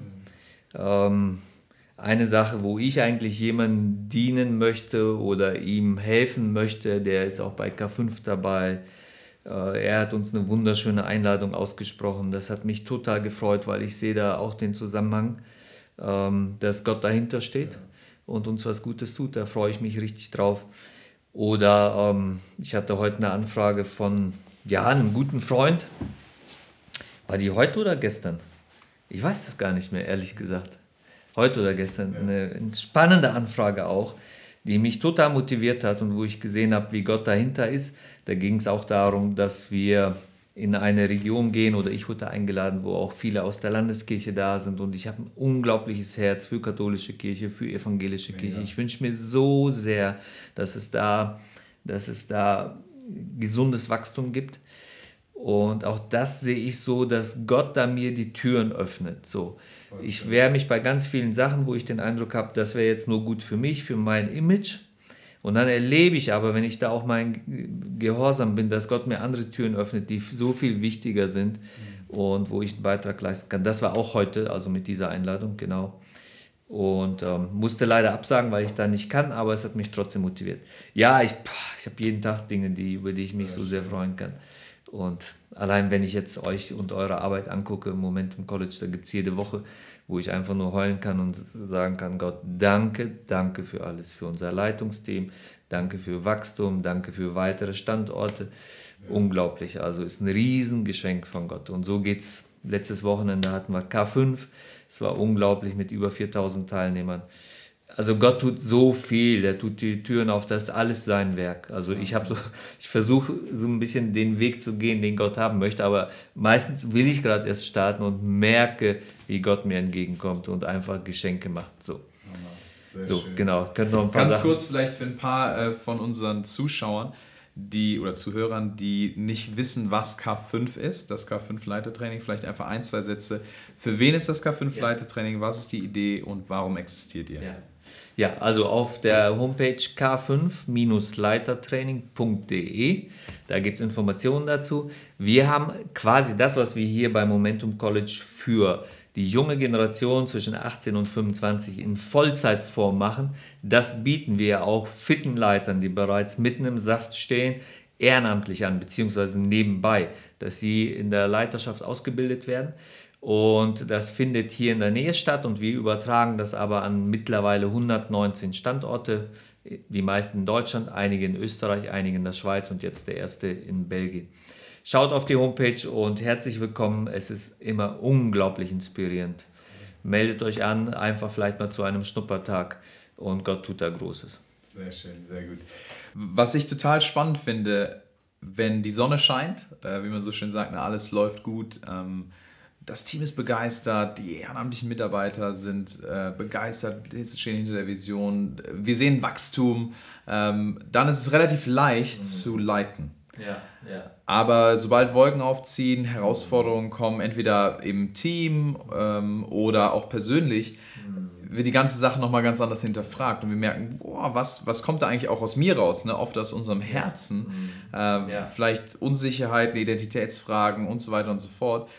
Speaker 3: Ähm, eine Sache, wo ich eigentlich jemandem dienen möchte oder ihm helfen möchte, der ist auch bei K fünf dabei. Äh, er hat uns eine wunderschöne Einladung ausgesprochen. Das hat mich total gefreut, weil ich sehe da auch den Zusammenhang, ähm, dass Gott dahinter steht und uns was Gutes tut. Da freue ich mich richtig drauf. Oder ähm, ich hatte heute eine Anfrage von ja, einem guten Freund. War die heute oder gestern? Ich weiß es gar nicht mehr, ehrlich gesagt. Heute oder gestern. Eine, eine spannende Anfrage auch, die mich total motiviert hat und wo ich gesehen habe, wie Gott dahinter ist. Da ging es auch darum, dass wir in eine Region gehen oder ich wurde eingeladen, wo auch viele aus der Landeskirche da sind und ich habe ein unglaubliches Herz für katholische Kirche, für evangelische
Speaker 2: Mega.
Speaker 3: Kirche. Ich wünsche mir so sehr, dass es da, dass es da gesundes Wachstum gibt. Und auch das sehe ich so, dass Gott da mir die Türen öffnet. So. Ich wehre mich bei ganz vielen Sachen, wo ich den Eindruck habe, das wäre jetzt nur gut für mich, für mein Image. Und dann erlebe ich aber, wenn ich da auch mein Gehorsam bin, dass Gott mir andere Türen öffnet, die so viel wichtiger sind und wo ich einen Beitrag leisten kann. Das war auch heute, also mit dieser Einladung, genau. Und ähm, musste leider absagen, weil ich da nicht kann, aber es hat mich trotzdem motiviert. Ja, ich, ich habe jeden Tag Dinge, die, über die ich mich so sehr freuen kann. Und allein wenn ich jetzt euch und eure Arbeit angucke, im Moment im College, da gibt es jede Woche, wo ich einfach nur heulen kann und sagen kann, Gott, danke, danke für alles, für unser Leitungsteam, danke für Wachstum, danke für weitere Standorte. Ja. Unglaublich, also ist ein Riesengeschenk von Gott. Und so geht es, letztes Wochenende hatten wir K fünf, es war unglaublich mit über viertausend Teilnehmern. Also Gott tut so viel, er tut die Türen auf, das ist alles sein Werk. Also ich habe so, ich versuche so ein bisschen den Weg zu gehen, den Gott haben möchte, aber meistens will ich gerade erst starten und merke, wie Gott mir entgegenkommt und einfach Geschenke macht. So,
Speaker 2: Sehr
Speaker 3: so
Speaker 2: schön.
Speaker 3: genau. Könnt noch ein paar
Speaker 2: Ganz
Speaker 3: Sachen.
Speaker 2: kurz vielleicht für ein paar äh, von unseren Zuschauern, die oder Zuhörern, die nicht wissen, was K fünf ist, das K fünf Leitertraining, vielleicht einfach ein, zwei Sätze. Für wen ist das K fünf
Speaker 3: Ja.
Speaker 2: Leitertraining? Was ist die Idee und warum existiert ihr?
Speaker 3: Ja. Ja, also auf der Homepage k fünf leitertraining punkt de, da gibt es Informationen dazu. Wir haben quasi das, was wir hier bei Momentum College für die junge Generation zwischen achtzehn und fünfundzwanzig in Vollzeitform machen. Das bieten wir auch fitten Leitern, die bereits mitten im Saft stehen, ehrenamtlich an, beziehungsweise nebenbei, dass sie in der Leiterschaft ausgebildet werden. Und das findet hier in der Nähe statt und wir übertragen das aber an mittlerweile hundertneunzehn Standorte, die meisten in Deutschland, einige in Österreich, einige in der Schweiz und jetzt der erste in Belgien. Schaut auf die Homepage und herzlich willkommen, es ist immer unglaublich inspirierend. Meldet euch an, einfach vielleicht mal zu einem Schnuppertag und Gott tut da Großes.
Speaker 2: Sehr schön, sehr gut. Was ich total spannend finde, wenn die Sonne scheint, äh, wie man so schön sagt, na, alles läuft gut, ähm, das Team ist begeistert, die ehrenamtlichen Mitarbeiter sind äh, begeistert, sie stehen hinter der Vision, wir sehen Wachstum, ähm, dann ist es relativ leicht mhm. zu leiten.
Speaker 3: Ja, ja.
Speaker 2: Aber sobald Wolken aufziehen, Herausforderungen kommen, entweder im Team ähm, oder auch persönlich, mhm. wird die ganze Sache nochmal ganz anders hinterfragt und wir merken, boah, was, was kommt da eigentlich auch aus mir raus, ne? Oft aus unserem Herzen,
Speaker 3: mhm.
Speaker 2: äh,
Speaker 3: ja.
Speaker 2: vielleicht Unsicherheiten, Identitätsfragen und so weiter und so fort.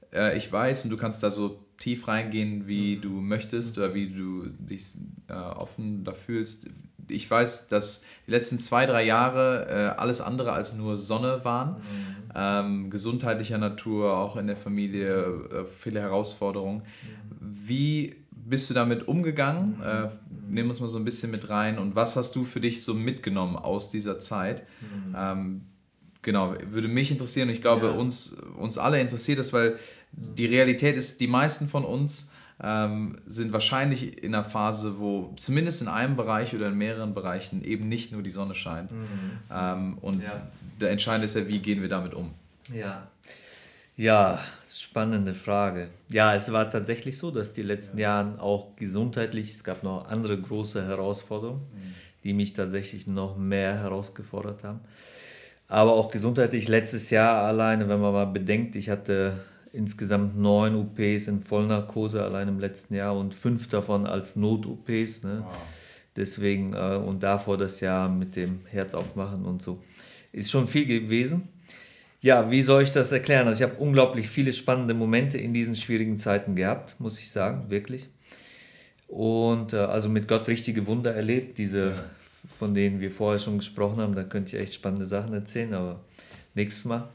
Speaker 2: äh, ich weiß, und du kannst da so tief reingehen, wie du möchtest oder wie du dich äh, offen da fühlst. Ich weiß, dass die letzten zwei, drei Jahre äh, alles andere als nur Sonne waren. Mhm. Ähm, gesundheitlicher Natur, auch in der Familie, äh, viele Herausforderungen. Mhm. Wie bist du damit umgegangen? Mhm. Äh, nimm uns mal so ein bisschen mit rein. Und was hast du für dich so mitgenommen aus dieser Zeit? Mhm. Ähm, genau, würde mich interessieren. Und ich glaube, ja. uns, uns alle interessiert es, weil die Realität ist, die meisten von uns ähm, sind wahrscheinlich in einer Phase, wo zumindest in einem Bereich oder in mehreren Bereichen eben nicht nur die Sonne scheint. Mhm. Ähm, und ja. der Entscheidende ist ja, wie gehen wir damit um?
Speaker 3: Ja, ja, spannende Frage. Ja, es war tatsächlich so, dass die letzten ja. Jahre auch gesundheitlich, es gab noch andere große Herausforderungen, mhm. die mich tatsächlich noch mehr herausgefordert haben. Aber auch gesundheitlich letztes Jahr alleine, wenn man mal bedenkt, ich hatte insgesamt neun U Ps in Vollnarkose allein im letzten-Jahr und fünf davon als Not-U Ps. Ne? Wow. Deswegen, äh, und davor das Jahr mit dem Herz aufmachen und so. Ist schon viel gewesen. Ja, wie soll ich das erklären? Also ich habe unglaublich viele spannende Momente in diesen schwierigen Zeiten gehabt, muss ich sagen, wirklich. Und äh, also mit Gott richtige Wunder erlebt, diese, von denen wir vorher schon gesprochen haben. Da könnte ich echt spannende Sachen erzählen, aber nächstes Mal.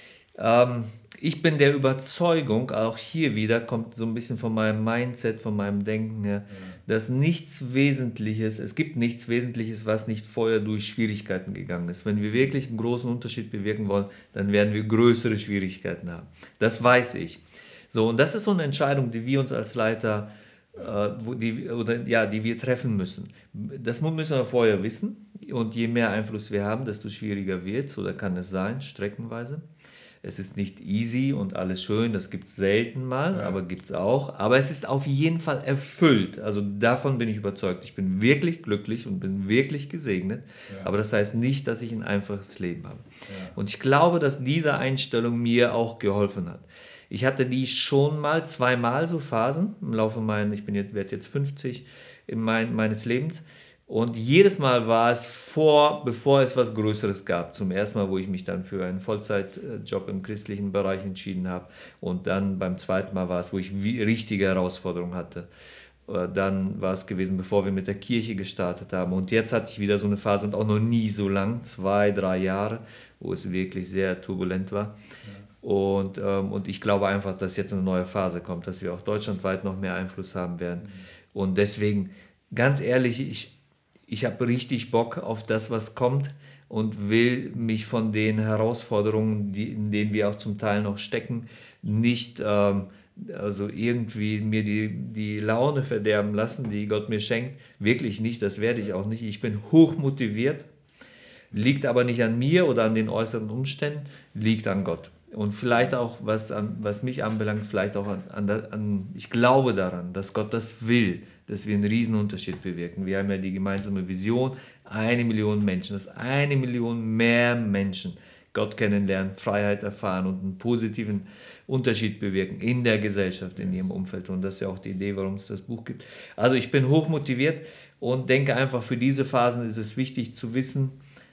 Speaker 3: Ähm, ich bin der Überzeugung, auch hier wieder kommt so ein bisschen von meinem Mindset, von meinem Denken her, ja. dass nichts Wesentliches, es gibt nichts Wesentliches, was nicht vorher durch Schwierigkeiten gegangen ist. Wenn wir wirklich einen großen Unterschied bewirken wollen, dann werden wir größere Schwierigkeiten haben. Das weiß ich. So, und das ist so eine Entscheidung, die wir uns als Leiter, äh, wo die, oder, ja, die wir treffen müssen. Das müssen wir vorher wissen. Und je mehr Einfluss wir haben, desto schwieriger wird es, oder kann es sein, streckenweise. Es ist nicht easy und alles schön, das gibt es selten mal, ja. aber gibt es auch. Aber es ist auf jeden Fall erfüllt. Also davon bin ich überzeugt. Ich bin wirklich glücklich und bin wirklich gesegnet. Ja. Aber das heißt nicht, dass ich ein einfaches Leben habe. Ja. Und ich glaube, dass diese Einstellung mir auch geholfen hat. Ich hatte die schon mal zweimal so Phasen im Laufe meiner, ich bin jetzt, werde jetzt fünfzig, in mein, meines Lebens. Und jedes Mal war es vor, bevor es was Größeres gab. Zum ersten Mal, wo ich mich dann für einen Vollzeitjob im christlichen Bereich entschieden habe. Und dann beim zweiten Mal war es, wo ich richtige Herausforderungen hatte. Dann war es gewesen, bevor wir mit der Kirche gestartet haben. Und jetzt hatte ich wieder so eine Phase, und auch noch nie so lang, zwei, drei Jahre, wo es wirklich sehr turbulent war. Ja. Und, ähm, und ich glaube einfach, dass jetzt eine neue Phase kommt, dass wir auch deutschlandweit noch mehr Einfluss haben werden. Mhm. Und deswegen, ganz ehrlich, ich Ich habe richtig Bock auf das, was kommt, und will mich von den Herausforderungen, die, in denen wir auch zum Teil noch stecken, nicht ähm, also irgendwie mir die, die Laune verderben lassen, die Gott mir schenkt. Wirklich nicht, das werde ich auch nicht. Ich bin hoch motiviert, liegt aber nicht an mir oder an den äußeren Umständen, liegt an Gott. Und vielleicht auch, was, an, was mich anbelangt, vielleicht auch an, an, an, ich glaube daran, dass Gott das will, dass wir einen riesen Unterschied bewirken. Wir haben ja die gemeinsame Vision, eine Million Menschen, dass eine Million mehr Menschen Gott kennenlernen, Freiheit erfahren und einen positiven Unterschied bewirken in der Gesellschaft, in ihrem Umfeld. Und das ist ja auch die Idee, warum es das Buch gibt. Also ich bin hoch motiviert und denke einfach, für diese Phasen ist es wichtig zu wissen,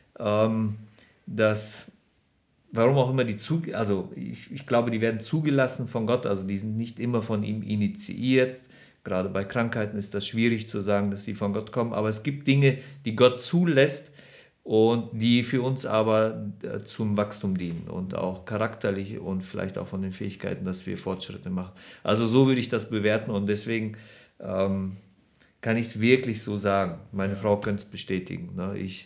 Speaker 3: ähm, dass, warum auch immer die zu, also ich, ich glaube, die werden zugelassen von Gott, also die sind nicht immer von ihm initiiert. Gerade bei Krankheiten ist das schwierig zu sagen, dass sie von Gott kommen, aber es gibt Dinge, die Gott zulässt und die für uns aber zum Wachstum dienen und auch charakterlich und vielleicht auch von den Fähigkeiten, dass wir Fortschritte machen. Also so würde ich das bewerten, und deswegen ähm, kann ich es wirklich so sagen. Meine ja. Frau könnte es bestätigen. Ne? Ich,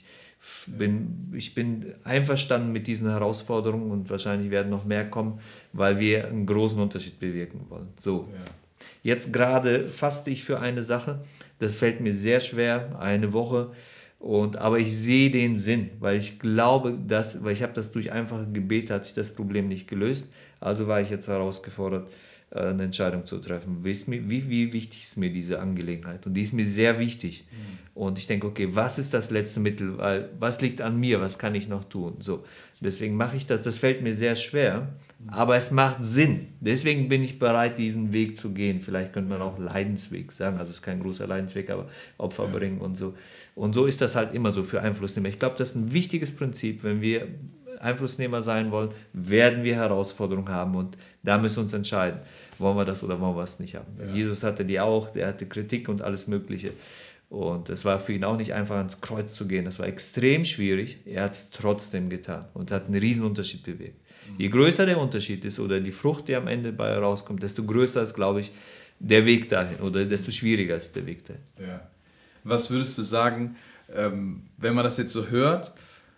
Speaker 3: bin, ich bin einverstanden mit diesen Herausforderungen, und wahrscheinlich werden noch mehr kommen, weil wir einen großen Unterschied bewirken wollen. So. Ja. Jetzt gerade faste ich für eine Sache, das fällt mir sehr schwer, eine Woche, und, aber ich sehe den Sinn, weil ich glaube, dass, weil ich habe das durch einfache Gebete, hat sich das Problem nicht gelöst, also war ich jetzt herausgefordert, eine Entscheidung zu treffen. Wie, wie, wie wichtig ist mir diese Angelegenheit? Und die ist mir sehr wichtig. Mhm. Und ich denke, okay, was ist das letzte Mittel? Weil, was liegt an mir? Was kann ich noch tun? So, deswegen mache ich das. Das fällt mir sehr schwer, mhm. aber es macht Sinn. Deswegen bin ich bereit, diesen Weg zu gehen. Vielleicht könnte man auch Leidensweg sagen. Also es ist kein großer Leidensweg, aber Opfer ja. bringen und so. Und so ist das halt immer so für Einflussnehmer. Ich glaube, das ist ein wichtiges Prinzip, wenn wir Einflussnehmer sein wollen, werden wir Herausforderungen haben und da müssen wir uns entscheiden, wollen wir das oder wollen wir es nicht haben. Ja. Jesus hatte die auch, der hatte Kritik und alles Mögliche und es war für ihn auch nicht einfach ans Kreuz zu gehen, das war extrem schwierig, er hat es trotzdem getan und hat einen riesen Unterschied bewirkt. Mhm. Je größer der Unterschied ist oder die Frucht, die am Ende bei rauskommt, desto größer ist, glaube ich, der Weg dahin oder desto schwieriger ist der Weg dahin.
Speaker 2: Ja. Was würdest du sagen, ähm, wenn man das jetzt so hört,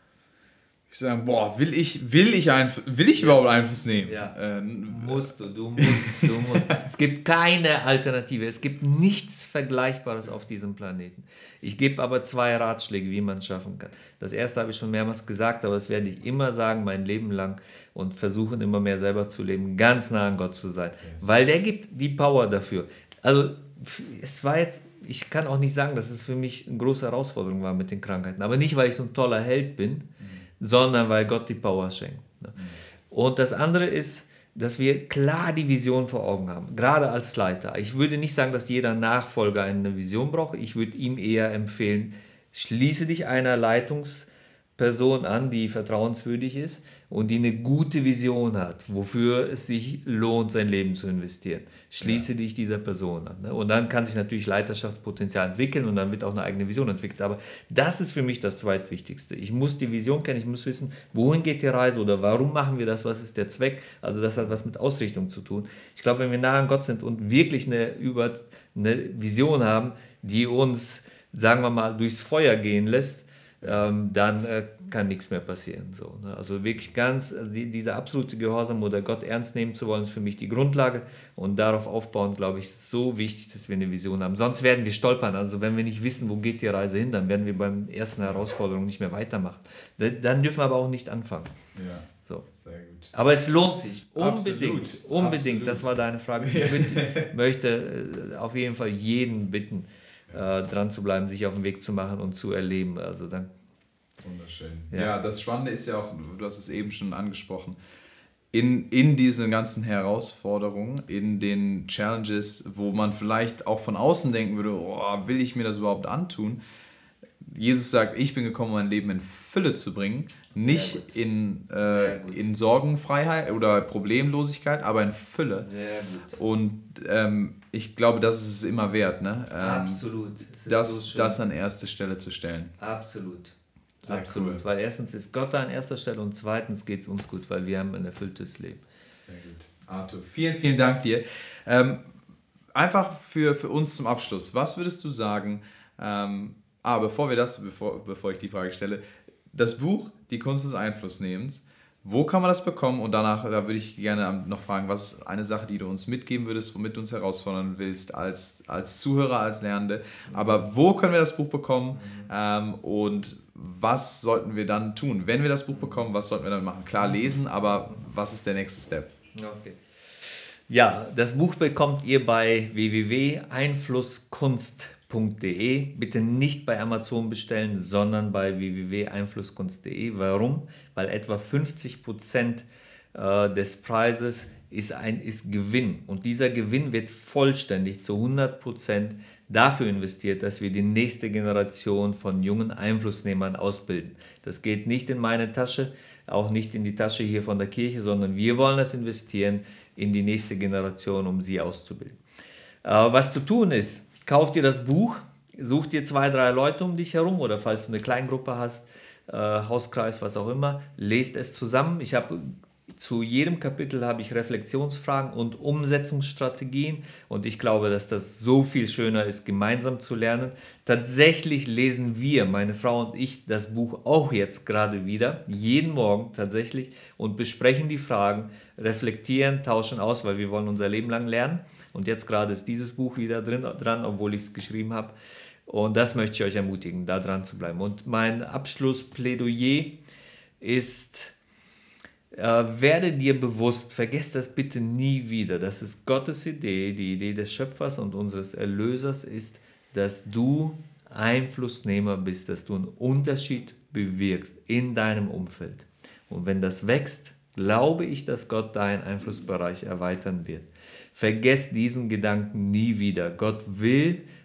Speaker 2: ich sage, boah, will ich, will ich, Einf- will ich überhaupt Einfluss nehmen?
Speaker 3: Ja.
Speaker 2: Ähm,
Speaker 3: musst du, du musst, du musst. Es gibt keine Alternative, es gibt nichts Vergleichbares auf diesem Planeten. Ich gebe aber zwei Ratschläge, wie man es schaffen kann. Das erste habe ich schon mehrmals gesagt, aber das werde ich immer sagen, mein Leben lang und versuchen immer mehr selber zu leben, ganz nah an Gott zu sein, yes. Weil der gibt die Power dafür. Also es war jetzt, ich kann auch nicht sagen, dass es für mich eine große Herausforderung war mit den Krankheiten, aber nicht, weil ich so ein toller Held bin, mhm. sondern weil Gott die Power schenkt. Ne? Mhm. Und das andere ist, dass wir klar die Vision vor Augen haben, gerade als Leiter. Ich würde nicht sagen, dass jeder Nachfolger eine Vision braucht. Ich würde ihm eher empfehlen, schließe dich einer Leitungsperson an, die vertrauenswürdig ist und die eine gute Vision hat, wofür es sich lohnt, sein Leben zu investieren. Schließe ja. dich dieser Person an. Ne? Und dann kann sich natürlich Leiterschaftspotenzial entwickeln und dann wird auch eine eigene Vision entwickelt. Aber das ist für mich das Zweitwichtigste. Ich muss die Vision kennen, ich muss wissen, wohin geht die Reise oder warum machen wir das, was ist der Zweck. Also das hat was mit Ausrichtung zu tun. Ich glaube, wenn wir nah an Gott sind und wirklich eine, über, eine Vision haben, die uns, sagen wir mal, durchs Feuer gehen lässt, ähm, dann äh, kann nichts mehr passieren. So, ne? Also wirklich ganz, also die, dieser absolute Gehorsam oder Gott ernst nehmen zu wollen, ist für mich die Grundlage und darauf aufbauend, glaube ich, ist es so wichtig, dass wir eine Vision haben. Sonst werden wir stolpern. Also wenn wir nicht wissen, wo geht die Reise hin, dann werden wir beim ersten Herausforderung nicht mehr weitermachen. Dann dürfen wir aber auch nicht anfangen. Ja. So. Sehr gut. Aber es lohnt sich, unbedingt, Absolut. unbedingt, Absolut. Das war deine Frage. Ich möchte auf jeden Fall jeden bitten, äh, dran zu bleiben, sich auf den Weg zu machen und zu erleben. Also dann,
Speaker 2: Wunderschön. Ja. ja, das Spannende ist ja auch, du hast es eben schon angesprochen, in, in diesen ganzen Herausforderungen, in den Challenges, wo man vielleicht auch von außen denken würde, oh, will ich mir das überhaupt antun? Jesus sagt, ich bin gekommen, mein Leben in Fülle zu bringen, nicht in, äh, in Sorgenfreiheit oder Problemlosigkeit, aber in Fülle. Sehr gut. Und ähm, ich glaube, das ist es immer wert, ne? Ähm,
Speaker 3: Absolut.
Speaker 2: Das, so das an erste Stelle zu stellen.
Speaker 3: Absolut. Sehr Absolut. Cool. Weil erstens ist Gott da an erster Stelle und zweitens geht es uns gut, weil wir haben ein erfülltes Leben.
Speaker 2: Sehr gut. Arthur, vielen, vielen Dank dir. Ähm, einfach für, für uns zum Abschluss, was würdest du sagen, ähm, Ah, bevor wir das, bevor, bevor ich die Frage stelle, das Buch, Die Kunst des Einflussnehmens, wo kann man das bekommen? Und danach, da würde ich gerne noch fragen, was ist eine Sache, die du uns mitgeben würdest, womit du uns herausfordern willst als, als Zuhörer, als Lernende. Aber wo können wir das Buch bekommen? Mhm. Ähm, und was sollten wir dann tun? Wenn wir das Buch bekommen, was sollten wir dann machen? Klar lesen, aber was ist der nächste Step?
Speaker 3: Okay. Ja, das Buch bekommt ihr bei w w w punkt einflusskunst punkt d e. Bitte nicht bei Amazon bestellen, sondern bei w w w punkt einflusskunst punkt d e. Warum? Weil etwa fünfzig Prozent äh, des Preises ist, ein, ist Gewinn. Und dieser Gewinn wird vollständig zu hundert Prozent dafür investiert, dass wir die nächste Generation von jungen Einflussnehmern ausbilden. Das geht nicht in meine Tasche, auch nicht in die Tasche hier von der Kirche, sondern wir wollen das investieren in die nächste Generation, um sie auszubilden. Äh, was zu tun ist, kauf dir das Buch, such dir zwei, drei Leute um dich herum oder falls du eine Kleingruppe hast, äh, Hauskreis, was auch immer, lest es zusammen. Ich habe zu jedem Kapitel habe ich Reflexionsfragen und Umsetzungsstrategien und ich glaube, dass das so viel schöner ist, gemeinsam zu lernen. Tatsächlich lesen wir, meine Frau und ich, das Buch auch jetzt gerade wieder, jeden Morgen tatsächlich und besprechen die Fragen, reflektieren, tauschen aus, weil wir wollen unser Leben lang lernen. Und jetzt gerade ist dieses Buch wieder drin, dran, obwohl ich es geschrieben habe. Und das möchte ich euch ermutigen, da dran zu bleiben. Und mein Abschlussplädoyer ist, äh, werde dir bewusst, vergesst das bitte nie wieder, das ist Gottes Idee, die Idee des Schöpfers und unseres Erlösers ist, dass du Einflussnehmer bist, dass du einen Unterschied bewirkst in deinem Umfeld. Und wenn das wächst, glaube ich, dass Gott deinen Einflussbereich erweitern wird. Vergesst diesen Gedanken nie wieder. Gott will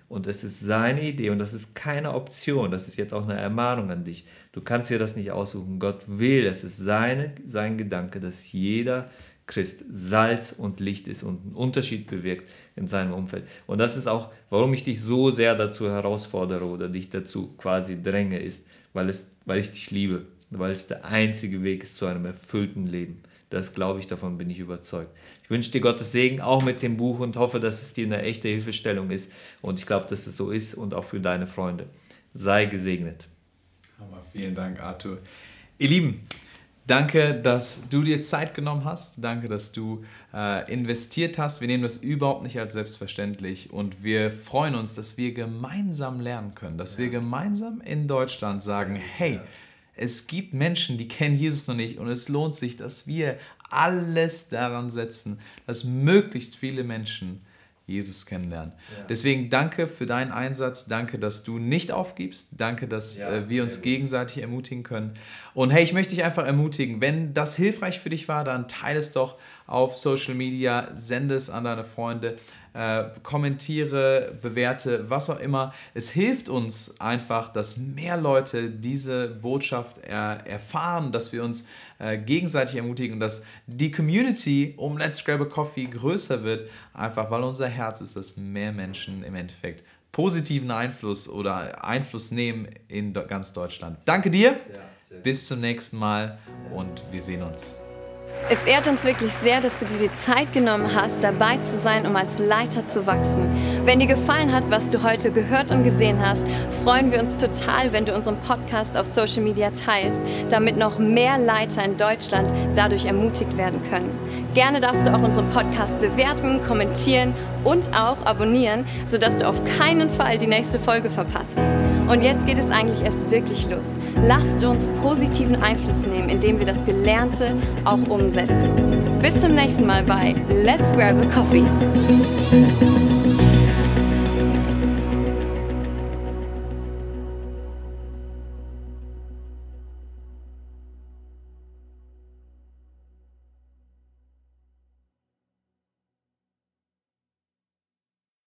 Speaker 3: Und es ist seine Idee und das ist keine Option. Das ist jetzt auch eine Ermahnung an dich. Du kannst dir das nicht aussuchen. Gott will, es ist seine, sein Gedanke, dass jeder Christ Salz und Licht ist und einen Unterschied bewirkt in seinem Umfeld. Und das ist auch, warum ich dich so sehr dazu herausfordere oder dich dazu quasi dränge, ist, weil, es, weil ich dich liebe, weil es der einzige Weg ist zu einem erfüllten Leben. Das glaube ich, davon bin ich überzeugt. Ich wünsche dir Gottes Segen auch mit dem Buch und hoffe, dass es dir eine echte Hilfestellung ist. Und ich glaube, dass es so ist und auch für deine Freunde. Sei gesegnet.
Speaker 2: Hammer, vielen Dank, Arthur. Ihr Lieben, danke, dass du dir Zeit genommen hast. Danke, dass du äh, investiert hast. Wir nehmen das überhaupt nicht als selbstverständlich. Und wir freuen uns, dass wir gemeinsam lernen können. Dass ja. wir gemeinsam in Deutschland sagen, hey, es gibt Menschen, die kennen Jesus noch nicht und es lohnt sich, dass wir alles daran setzen, dass möglichst viele Menschen Jesus kennenlernen. Ja. Deswegen danke für deinen Einsatz, danke, dass du nicht aufgibst, danke, dass ja, äh, wir uns gut. gegenseitig ermutigen können. Und hey, ich möchte dich einfach ermutigen, wenn das hilfreich für dich war, dann teile es doch auf Social Media, sende es an deine Freunde, äh, kommentiere, bewerte, was auch immer. Es hilft uns einfach, dass mehr Leute diese Botschaft er, erfahren, dass wir uns äh, gegenseitig ermutigen und dass die Community um Let's Grab a Coffee größer wird, einfach weil unser Herz ist, dass mehr Menschen im Endeffekt positiven Einfluss oder Einfluss nehmen in ganz Deutschland. Danke dir, ja, bis zum nächsten Mal und wir sehen uns.
Speaker 4: Es ehrt uns wirklich sehr, dass du dir die Zeit genommen hast, dabei zu sein, um als Leiter zu wachsen. Wenn dir gefallen hat, was du heute gehört und gesehen hast, freuen wir uns total, wenn du unseren Podcast auf Social Media teilst, damit noch mehr Leiter in Deutschland dadurch ermutigt werden können. Gerne darfst du auch unseren Podcast bewerten, kommentieren und auch abonnieren, sodass du auf keinen Fall die nächste Folge verpasst. Und jetzt geht es eigentlich erst wirklich los. Lasst uns positiven Einfluss nehmen, indem wir das Gelernte auch umsetzen. Bis zum nächsten Mal bei Let's Grab a Coffee.